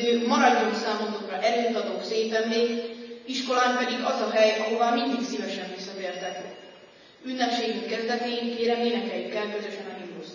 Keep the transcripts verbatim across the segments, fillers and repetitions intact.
ő maradjon számotokra erőt adó szép emlék, iskolán pedig az a hely, ahová mindig szívesen visszatértek. Ünnepségünk kezdetén kérem énekeljük el közösen a himnuszt.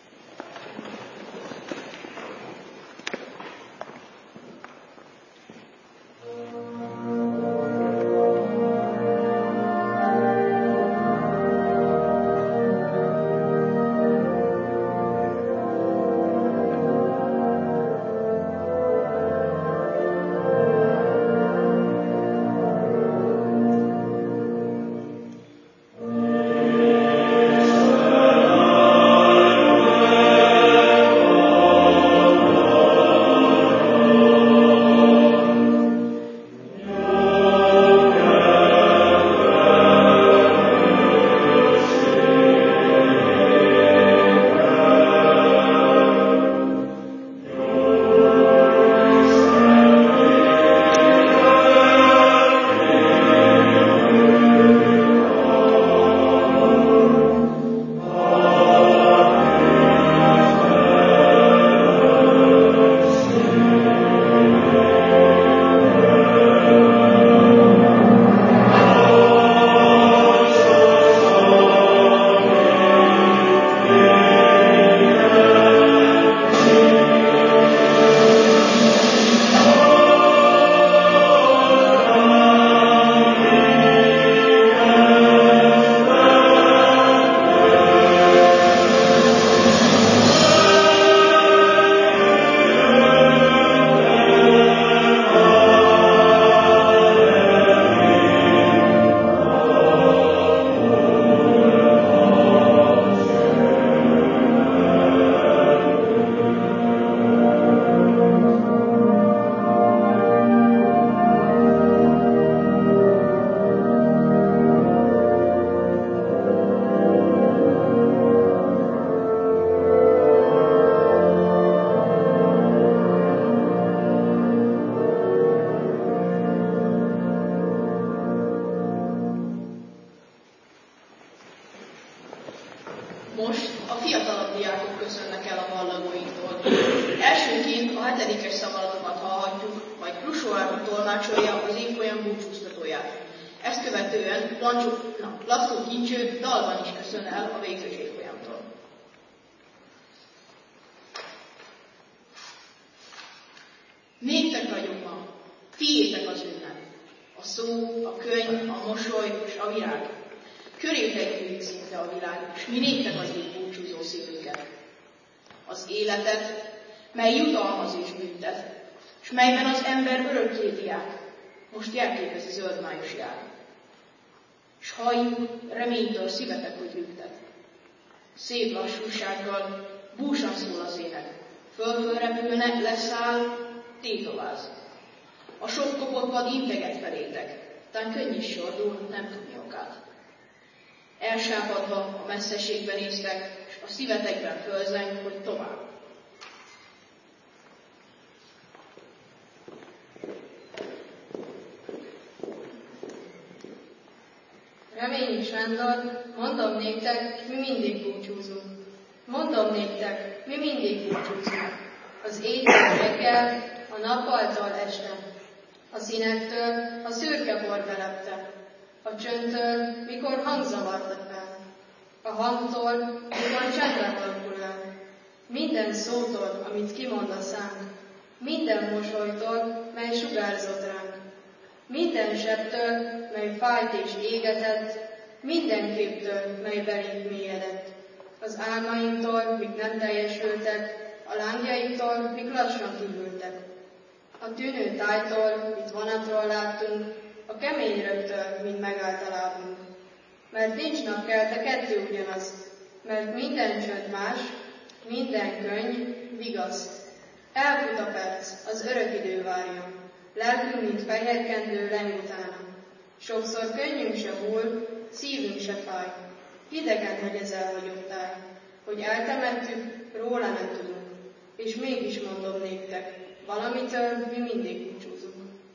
Most a fiatalabb diákok köszönnek el a ballagóinktól. Elsőként a hetedikes szavalatokat hallhatjuk, majd Krusó Árpa tolmácsolja az évfolyam búcsúztatóját. Ezt követően Lancsó, na, Lackó Kincső dalban is köszön el a végzős évfolyamtól. Néktek vagyunk ma, tiétek az ünnep. A szó, a könyv, a mosoly és a virág. Körétek gyűjt szinte a világ, s mi néktek az így búcsúzó szívünket. Az életet, mely jutalmaz és büntet, s melyben az ember örökké diák, most jelképezi zöld május jár. S halljuk, reménytől szívetek, hogy lüktet. Szép lassúsággal, búsan szól az ének, föl-fölrepülne, leszáll, tétováz. A sok kopott vad integet felétek, tán könny is sordul, nem tudni okát. Elsápadva a messzeségben néztek, s a szívetekben fölzeng, hogy tovább. Reményi Sándor, mondom néktek, mi mindig búcsúzunk. Mondom néktek, mi mindig búcsúzunk. Az éjtől reggel, a nappaltól este. A színektől a szürke bor belepte. A csöndtől, mikor hangzavarta fel. A hangtól, mikor csendben alakul el. Minden szótól, amit kimond a szám. Minden mosolytól, mely sugárzott ránk. Minden sebtől, mely fájt és égetett, minden képtől, mely belénk mélyedett. Az álmainktól, mik nem teljesültek, a lángjaiktól, mik lassan kihűltek. A tűnő tájtól, mit vonatról láttunk, a kemény rögtől, mint megállt a lábunk. Mert nincs napkelte kettő ugyanaz, mert minden csönd más, minden könny, vigasz. Elfut a perc, az örök idő várja, lelkünk, mint fehérkendő leng utána. Sokszor könnyünk se hull, szívünk se fáj, hidegen megy ez elhagyottál, hogy eltemettük, róla nem tudunk. És mégis mondom néktek, valamitől mi mindig búcsúzunk.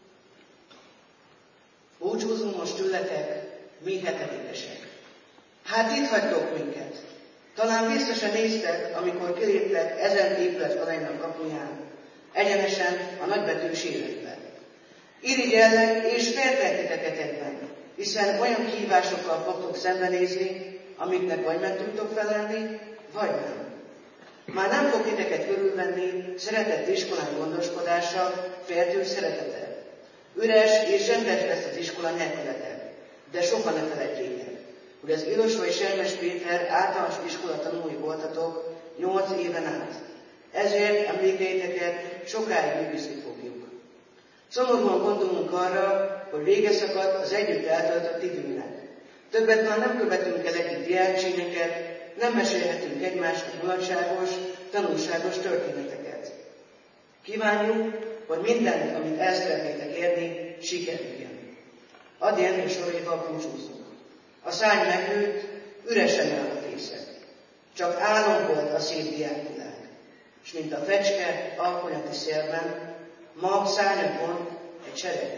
Búcsúzunk most tőletek, mi hetedikesek. Hát itt hagytok minket. Talán vissza se néztek, amikor kiléptek ezen épület aranynak kapuján. egyenesen a nagybetűs életbe. Irigyellek és féltek titeket egyben, hiszen olyan kihívásokkal fogtok szembenézni, amiknek vagy meg tudtok felelni, vagy nem. Már nem fog titeket körülvenni szeretett iskolán gondoskodása, féltő szeretete. Üres és rendes lesz az iskola nélkületek, de soha ne feledjétek, hogy az Ilosvai Sermes Péter általános iskola tanulói voltatok nyolc éven át. Ezért emlékeiteket sokáig őrizni fogjuk. Szomorúan gondolunk arra, hogy vége szakadt az együtt eltöltött időnek. Többet már nem követünk el együtt diákcsíneket, nem mesélhetünk egymásnak mulatságos, tanulságos történeteket. Kívánjuk, hogy minden, amit el szeretnétek érni, sikerüljön. Add Jenő soraival búcsúzunk. A szárny megnőtt, üresen áll a fészek. Csak álom volt a szép diákvilág, és mint a fecske alkonyati szélben, ma szárnyat mond egy seregvilág.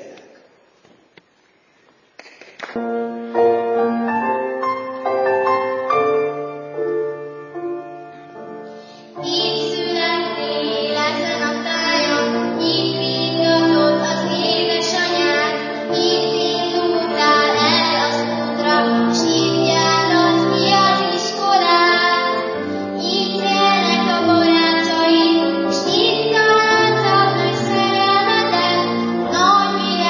Nagy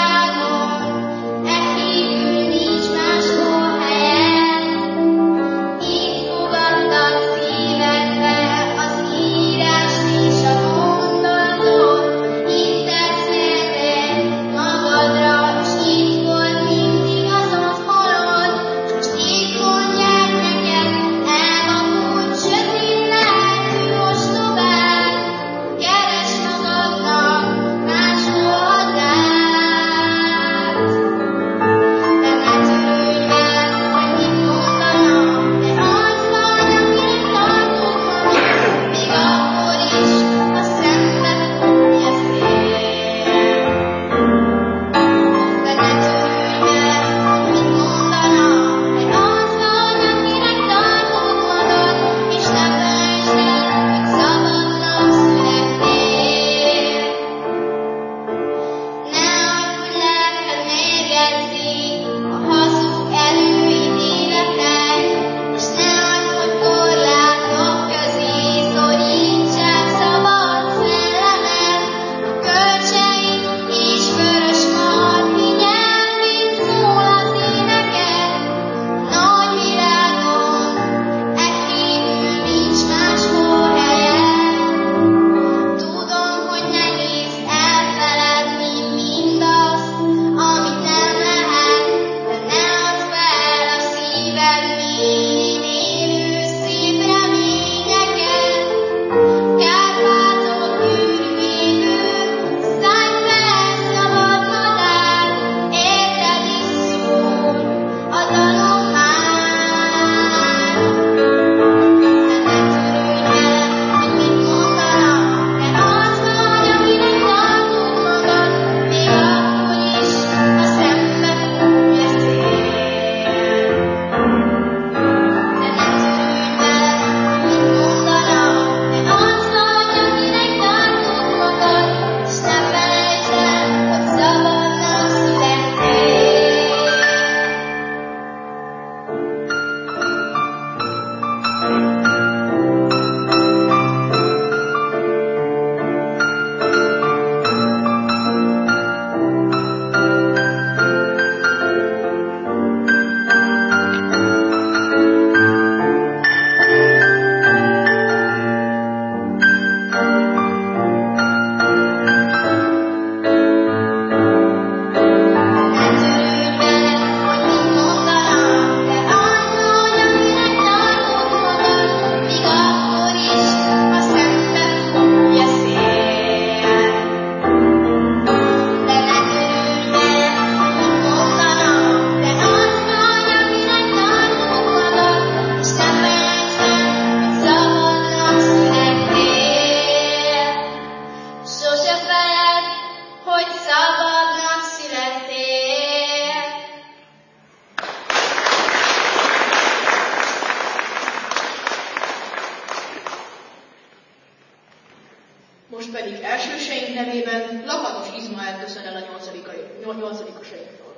nyolcadikosainkról.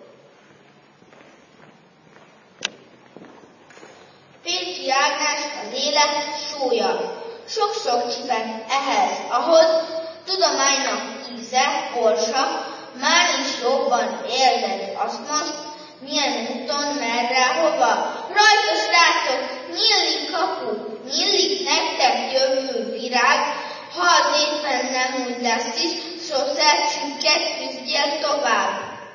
Pécsi Ágnes az élet súlya. Sok-sok csipet ehhez, ahhoz, tudománynak íze, borsa, már is jobban érzed azt most, milyen úton, merre, hova. Rajta, srácok, nyílik kapu, nyílik nektek jövő virág, ha az éppen nem úgy lesz is, sose csükket küzdjél tovább.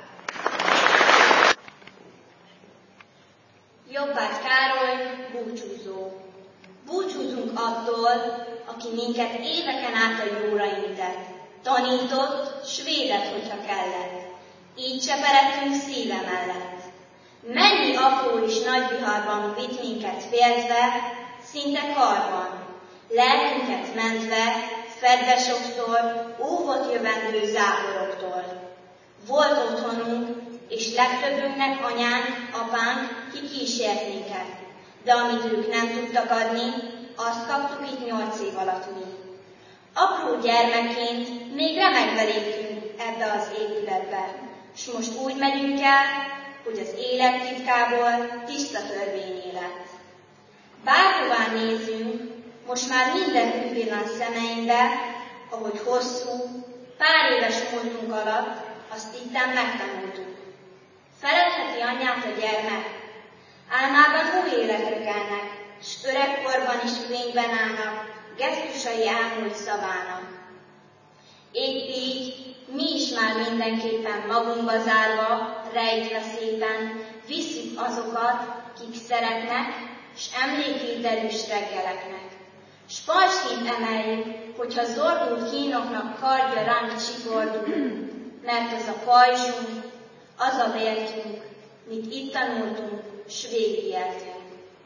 Jobbágy Károly, búcsúzó. Búcsúzunk attól, aki minket éveken át a jóra intett, tanított, s védett, hogyha kellett. Így cseperedtünk szíve mellett. Mennyi apró és nagy viharban vitt minket féltve, szinte karban, lelkünket mentve, fedve sokszor, óvott jövendő záporoktól. Volt otthonunk, és legtöbbünknek anyánk, apánk, ki kísért minket, de amit ők nem tudtak adni, azt kaptuk itt nyolc év alatt mi. Apró gyermekként még remegve léptünk ebbe az épületbe, s most úgy megyünk el, hogy az élet titkából tiszta törvényé lett. Bárhová nézzünk, most már minden pillanat szemeinkbe, ahogy hosszú, pár éves múltunk alatt, azt itten megtanultuk. Feledheti anyját a gyermek, álmában új életre kelnek, s öregkorban is fényben állnak, gesztusai elmúlt szavának. Épp így mi is már mindenképpen magunkba zárva, rejtve szépen, visszük azokat, kik szeretnek, s emlékét erős reggeleknek. S pajzsként emeljük, hogyha zordult kínoknak kardja ránk csipordul, mert az a pajzsunk, az a vértünk, mit itt tanultunk, s végigéltünk.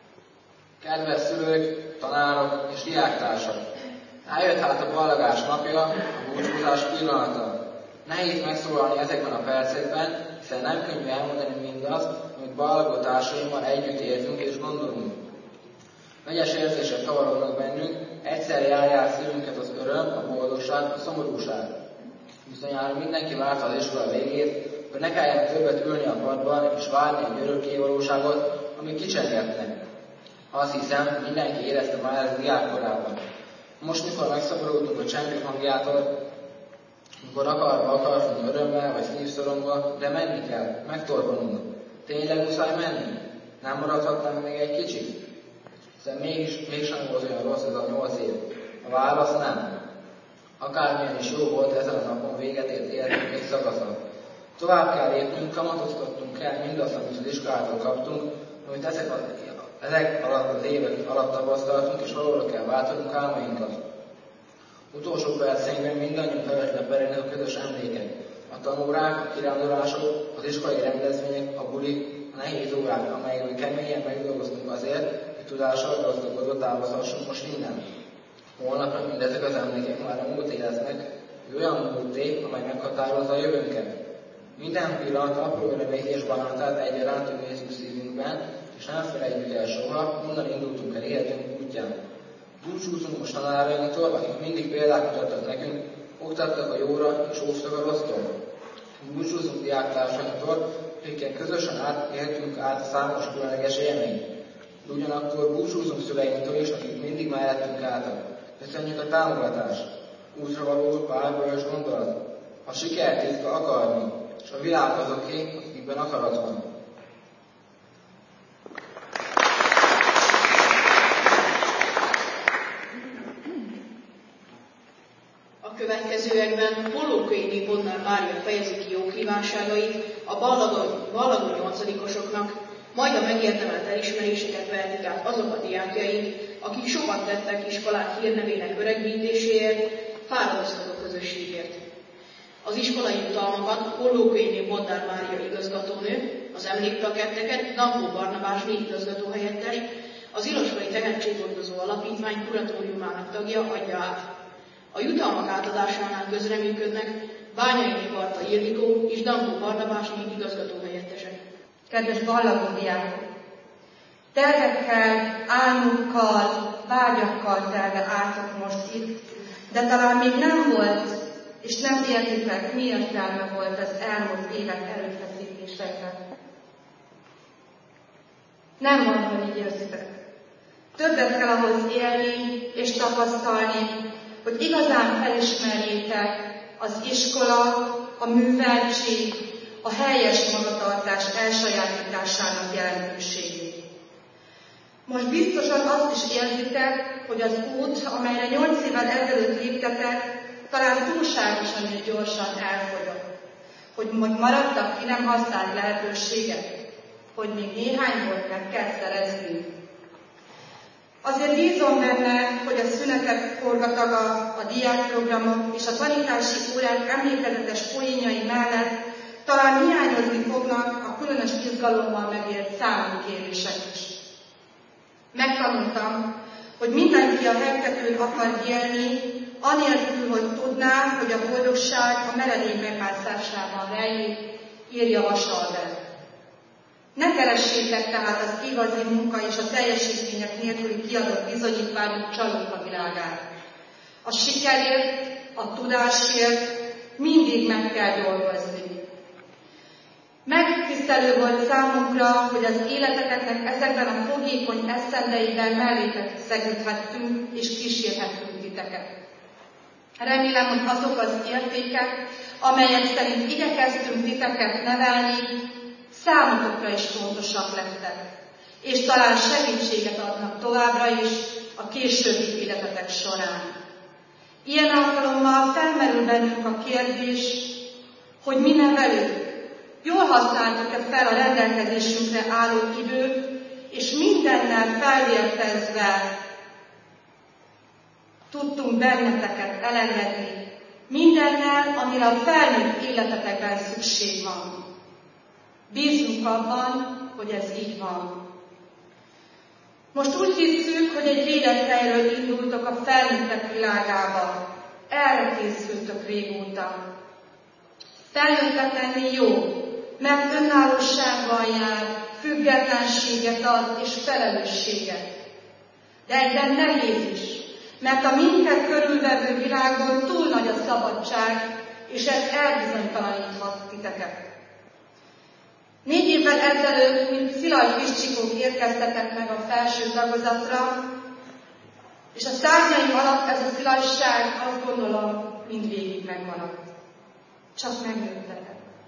Kedves szülők, tanárok és diáktársak! Eljött hát a ballagás napja, a búcsúzás pillanata. Nehéz megszólalni ezekben a percekben, hiszen nem könnyű elmondani mindazt, amit ballagó társaimmal együtt értünk és gondolunk. Vegyes érzések kavarodnak bennünk, egyszerre járjál szívünket az öröm, a boldogság, a szomorúság. Bizonyára mindenki várta az iskola végét, hogy ne kelljen többet ülni a padban és várni egy örökké valóságot, ami kicsengetnek. Azt hiszem, mindenki érezte már ezt diákkorában. Most, mikor megszabadultunk a csengők hangjától, mikor akarva akartunk örömmel vagy szívszorongva, de menni kell, megtorpanunk. Tényleg muszáj menni? Nem maradhatnánk még egy kicsit? Hiszen mégis, mégsem volt olyan rossz ez a nyolc év. A válasz nem. Akármilyen is jó volt ezen a napon véget ért életünk egy szakasznak. Tovább kell lépnünk, kamatoztatnunk kell mindazt, amit az iskolától kaptunk, amit ezek, a, ezek alatt az évek alatt tapasztaltunk, és valóra kell váltanunk álmainkat. Utolsó perceinkben mindannyiunk felesre perelnek a közös emlékek. A tanórák, a kirándulások, az iskolai rendezvények, a bulik, a nehéz órák, amelyekben keményen megdolgoztunk azért, hogy tudással gazdagodva távozhassunk most innen. Holnapra mindezek az emlékek már a múlt éreznek, egy olyan múlté, amely meghatározza a jövőnket. Minden pillanat apró örömét és banátát egyaránt őrizzük szívünkben, és nem felejtjük el soha, onnan indultunk el életünk útján. Búcsúzunk most tanárainktól, akik mindig példát mutattak nekünk, oktattak a jóra és óvtak a rossztól. Búcsúzunk diáktársainktól, akikkel közösen átéltünk át számos különleges élményt. Ugyanakkor búcsúzunk szüleinktől is, akik mindig mellettünk álltak. Köszönjük a támogatást, útra való pár gondolat. A siker titka akarni, és a világ azoké, akikben akarat van. A következőekben Hollókönyvi Bodnár Mária fejezi ki jó kívánságait a ballagó nyolcadikosoknak, majd a megérdemelt elismeréseket vehetik át azok a diákjaink, akik sokat tettek iskolák hírnevének öregbítéséért, fáradoztak a közösségért. Az iskolai jutalmakat Hollókönyvi Bodnár Mária igazgatónő, az emlékplaketteket Dankó Barnabás igazgató helyettes, az Ilosvai Tehetséghordozó Alapítvány kuratóriumának tagja adja át. A jutalmak átadásánál közreműködnek Bányai Barta Ildikó és Dankó Barnabás igazgató helyettesek. Kedves ballagó diákok! Tervekkel, álmukkal, vágyakkal telve álltok most itt, de talán még nem volt, és nem értitek, mi értelme volt az elmúlt évek erőfeszítéseknek. Nem van, hogy így érzitek. Többet kell ahhoz élni és tapasztalni, hogy igazán felismerjétek az iskola, a műveltség, a helyes magatartás elsajátításának jelentőségét. Most biztosan azt is érzitek, hogy az út, amelyre nyolc évvel ezelőtt léptetek, talán túlságosan és gyorsan elfogyott. Hogy majd maradtak ki nem használt lehetőségek, hogy még néhányból meg kell szerezni. Azért bízom benne, hogy a szünetek forgataga, a diákprogramok és a tanítási órák emlékezetes poénjai mellett talán hiányozni fognak a különös izgalommal megért számukérések is. Megtanultam, hogy mindenki a hegtetőn akar élni, anélkül, hogy tudná, hogy a boldogság a meredély megmászásában rejlik, írja Vasalberg. Ne keressétek tehát az igazi munka és a teljesítmények nélküli kiadott bizonyítványok csalóka világát. A sikerért, a tudásért mindig meg kell dolgozni. Megtisztelő volt számunkra, hogy az életeteknek ezekben a fogékony eszendeiben mellétek szegődhettünk és kísérhettünk titeket. Remélem, hogy azok az értékek, amelyek szerint igyekeztünk titeket nevelni, számotokra is fontosak lettek, és talán segítséget adnak továbbra is a későbbi életetek során. Ilyen alkalommal felmerül bennünk a kérdés, hogy mi nevelők jól használtuk-e fel a rendelkezésünkre álló időt, és mindennel felvértezve tudtunk benneteket elengedni, mindennel, amire a felnőtt életetekben szükség van. Bízunk abban, hogy ez így van. Most úgy hiszük, hogy egy védett helyről indultok a felnőttek világába. Erre készültök régóta. Felnőttek lenni jó, mert önállósággal jár, függetlenséget ad és felelősséget. De egyben nehéz is, mert a minket körülvevő világban túl nagy a szabadság, és ez elbizonytalaníthat titeket. Négy évvel ezelőtt, mint szilaj kiscsikók érkeztetek meg a felső tagozatra, és a szárnyaim alatt ez a szilajság, azt gondolom, mindvégig megmaradt. Csak megnőttetek.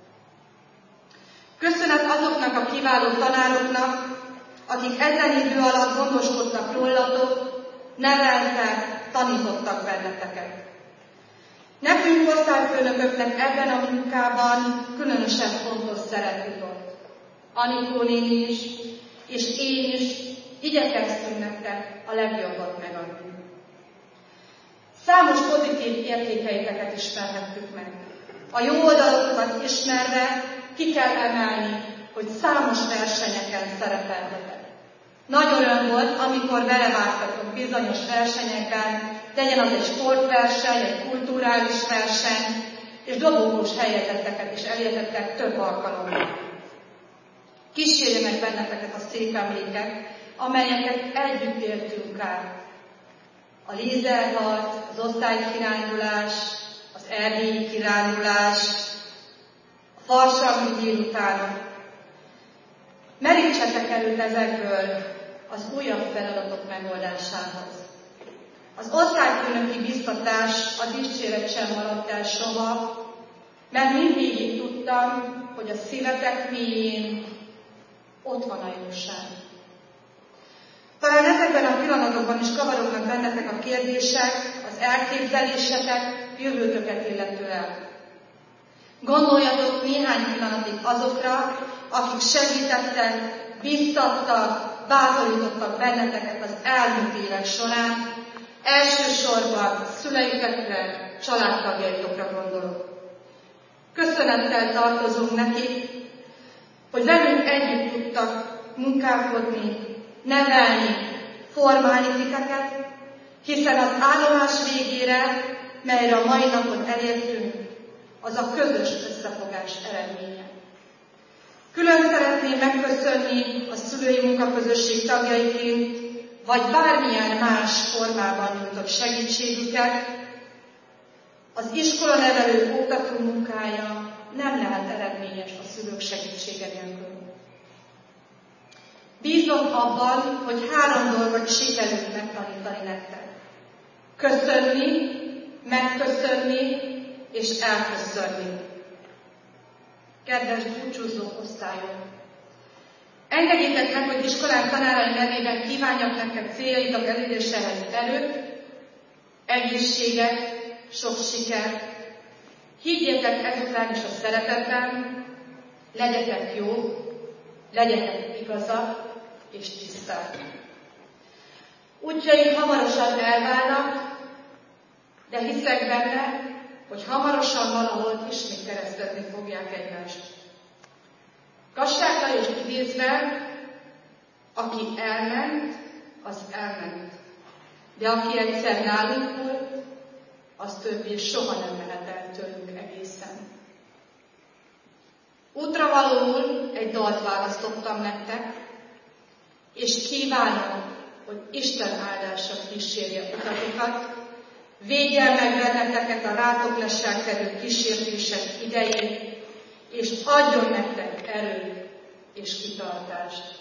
Köszönet azoknak a kiváló tanároknak, akik ezen idő alatt gondoskodtak rólatok, neveltek, tanítottak benneteket. Nekünk osztályfőnököknek ebben a munkában különösen fontos szerep jutott. Anikó néni is, és én is igyekeztünk nektek a legjobbat megadni. Számos pozitív értékeiteket ismerhettük meg. A jó oldalokat ismerve ki kell emelni, hogy számos versenyeken szerepeltetek. Nagy öröm volt, amikor belevágtatok bizonyos versenyekben, legyen az egy sportverseny, egy kulturális verseny, és dobogós helyezetteket is elértettek több alkalommal. Kísérjenek benneteket a szép emlékek, amelyeket együtt éltünk át. A lézerharc, az osztálykirándulás, az erdélyi kirándulás, a farsangi délutánok. Merítsetek előtt ezekből az újabb feladatok megoldásához. Az osztályfőnöki biztatás, a dicséret sem maradt el soha, mert mindvégig tudtam, hogy a szívetek mélyén ott van a jóság. Talán ezekben a pillanatokban is kavarognak bennetek a kérdések, az elképzelésetek, jövőtöket illetően. Gondoljatok néhány pillanatig azokra, akik segítettek, biztattak, bátorítottak benneteket az elmúlt évek során, elsősorban szüleitekre, családtagjaitokra gondolok. Köszönettel tartozunk nekik, hogy velünk együtt tudtak munkálkodni, nevelni, formálni titeket, hiszen az állomás végére, melyre a mai napon elértünk, az a közös összefogás eredménye. Külön szeretném megköszönni a szülői munkaközösség tagjaiként, vagy bármilyen más formában nyújtott segítségüket, Az iskolanevelő oktató munkája nem lehet eredményes a szülők segítsége nélkül. Bízom abban, hogy három dolgot sikerült megtanítani nektek. Köszönni, megköszönni és elköszönni. Kedves búcsúzó osztályok! Engedjétek meg, hogy iskolánk tanárai nevében kívánjak nektek céljaitok eléréséhez erőt, egészséget, sok sikert. Higgyétek ezután is a szeretetben, legyetek jó, legyetek igazak és tiszták. Útjaink hamarosan elválnak, de hiszek benne, hogy hamarosan valahol ismét keresztezni fogják egymást. Kassák Lajos idézve, aki elment, az elment. De aki egyszer nálunk volt, az többé soha nem mehet el tőlünk egészen. Útravalóul egy dalt választottam nektek, és kívánom, hogy Isten áldása kísérje utatokat, védjen meg benneteket a rátok leselkedő kísértések idején, és adjon nektek erőt és kitartást.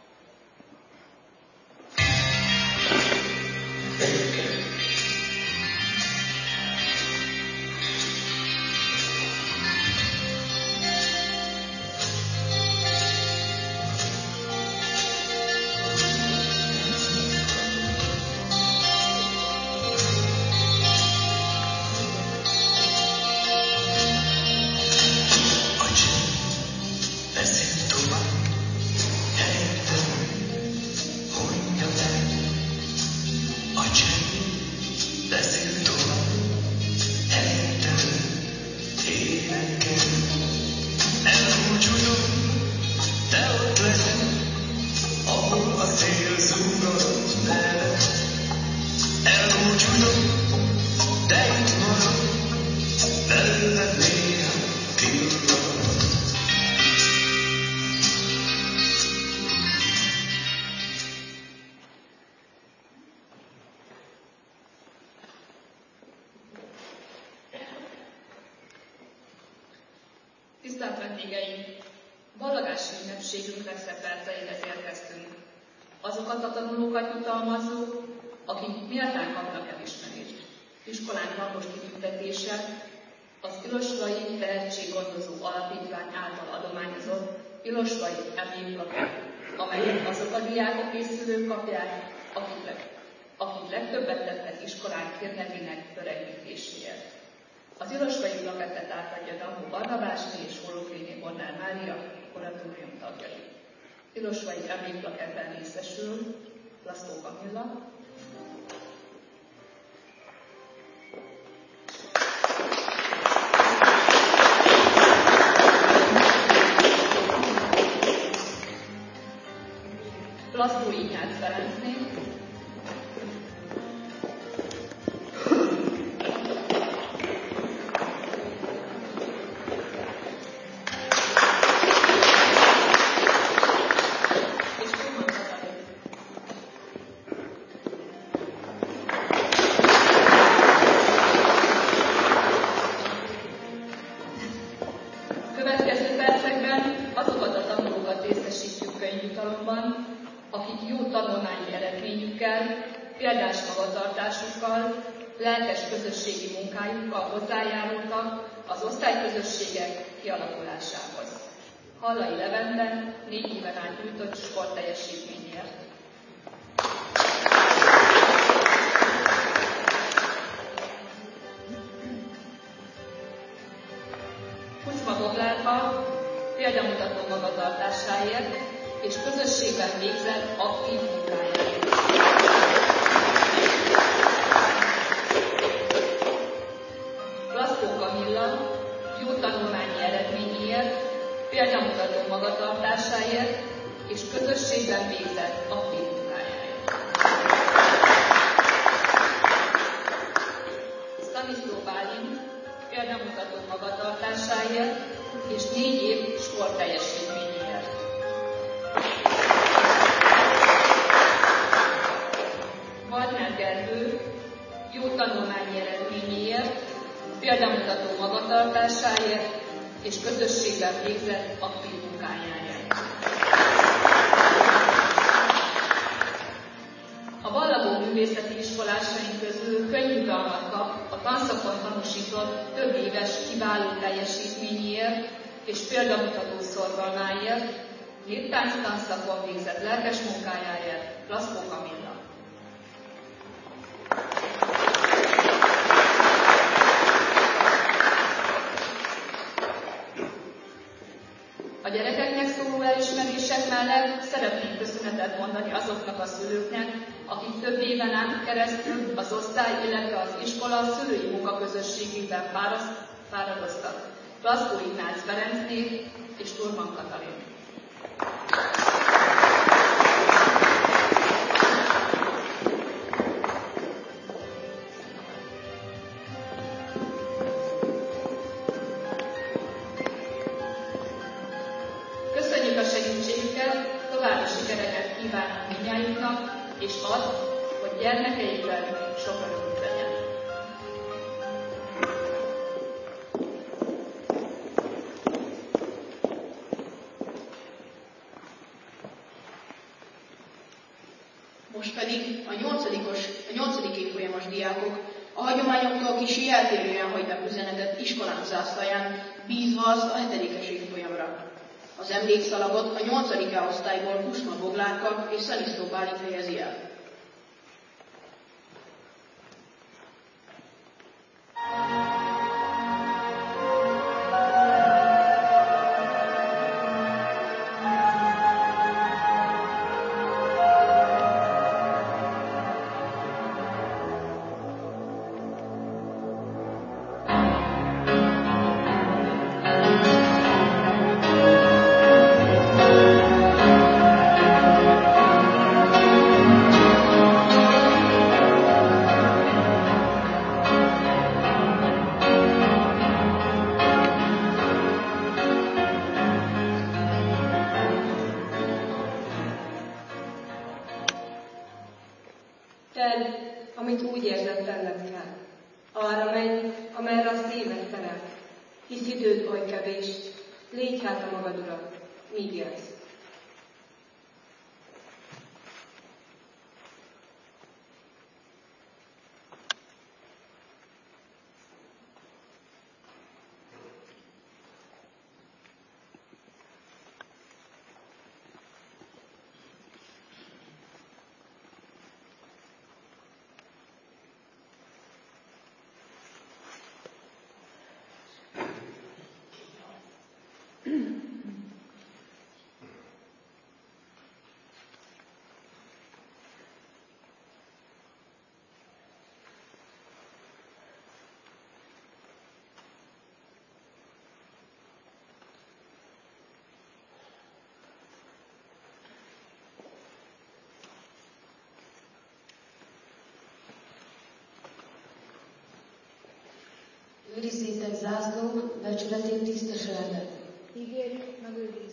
Tisztelt vendégeink! Ballagási ünnepségünk legszebb perceihez érkeztünk. Azokat a tanulókat jutalmazzuk, akik méltán kapnak elismerést. Iskolánk rangos kitüntetése az Ilosvai Tehetséggondozó Alapítvány által adományozott Ilosvai emlékplakett, amelyet azok a diákok és szülők kapják, akik, leg, akik legtöbbet tettek iskolánk hírnevének öregítéséért. Az ilosvai plakettet átadja Dambó Barnabásné és Holoklényi Bornár Mária oratórium tagjai. Ilosvai emlékplaketben részesül Laszló Kamilla, Laszló Ignác Ferencné, példás magatartásukkal, lelkes közösségi munkájukkal hozzájárultak az osztályközösségek kialakulásához. Hallai Levente négy éven át nyújtott sportteljesítményért. Kuczma Boglárka példamutató magatartásáért és közösségben végzett aktív munkájáért. Laszló Kamilla jó tanulmányi eredményéért, példamutató magatartásáért és közösségben végzett aktív munkájáért. Staniszló Bálint példamutató magatartásáért és négy év sportteljesítményéért. Barnár Gergő jó tanulmányi eredményéért, példamutató és közösségben végzett aktív munkájáért. A ballagó művészeti iskolásaink közül könnyűdalmat kap a tanszakon tanúsított több éves kiváló teljesítményéért és példamutató szorgalmáért, néptánc tanszakon végzett lelkes munkájáért Laszkó Kamilla. A gyerekeknek szóló elismerések mellett szeretnénk köszönetet mondani azoknak a szülőknek, akik több éven át keresztül az osztály, illetve az iskola szülői munkaközösségében fáradoztak. Laszkó Ignác Ferencné és Turman Katalin. Köszönjük a segítségüket, további sikereket kívánunk mindnyájuknak, és azt, hogy gyermekeikben sok örömük legyen. Most pedig a nyolcadikos, a nyolcadik évfolyamos diákok a hagyományoktól kicsi eltérően hagynak üzenetet iskolánk zászlaján, bízva azt a hetedikes évfolyamra. Az emlékszalagot a nyolcadik osztályból Kusma Boglárka és Szaniszló Bálint helyezi el. Tedd, amit úgy érzed tenned kell. Arra menj, amerre a szíved terel. Hisz időd oly kevés, légy hát a magad ura, míg élsz. Őrizzétek zászlónk becsületét tiszteseletet. Ígérjük, megőrizzük.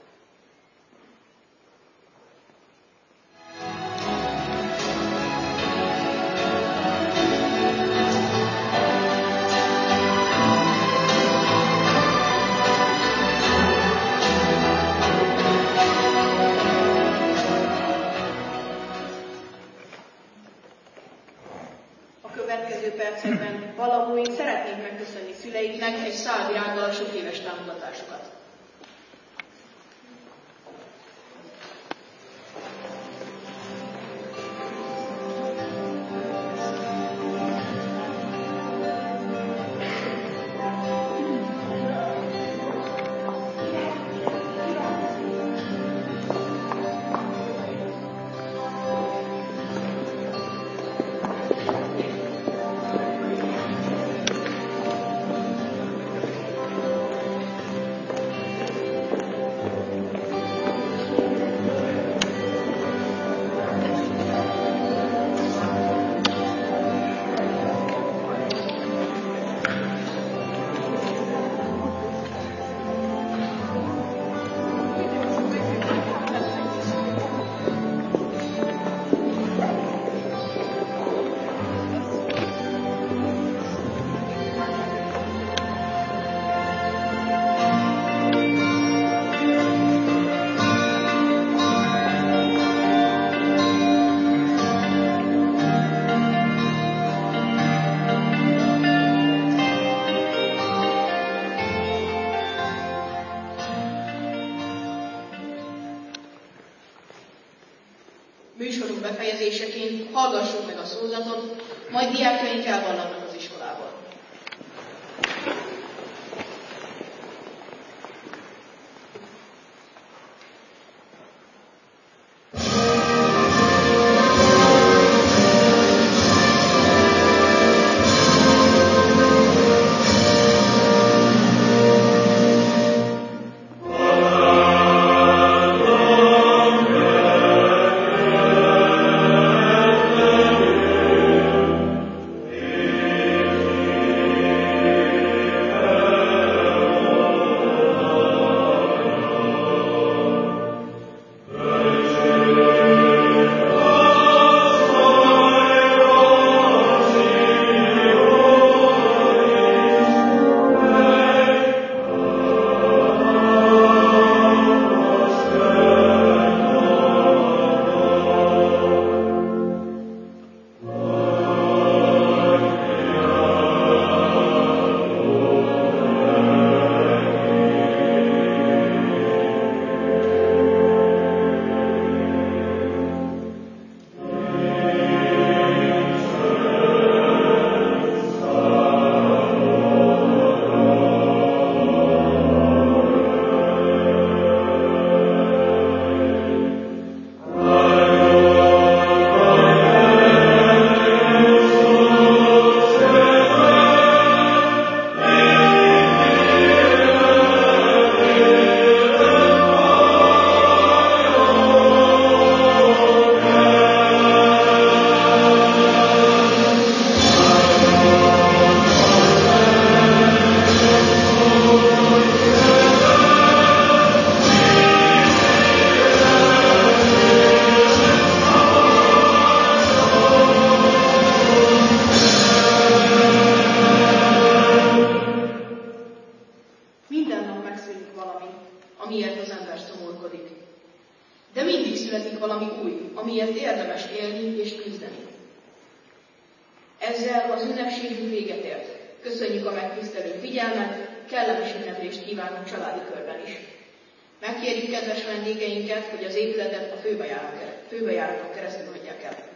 Percekben valahol szeretnénk megköszönni szüleiknek egy szál virággal a sok éves támogatásukat. Műsorunk befejezéseként hallgassuk meg a szózatot, majd diákjaink elvallannak az iskolában. Ezzel az ünnepségünk véget ért. Köszönjük a megtisztelő figyelmet, kellemes ünneplést kívánunk családi körben is. Megkérjük kedves vendégeinket, hogy az épületet a főbejáraton keresztül hagyják el.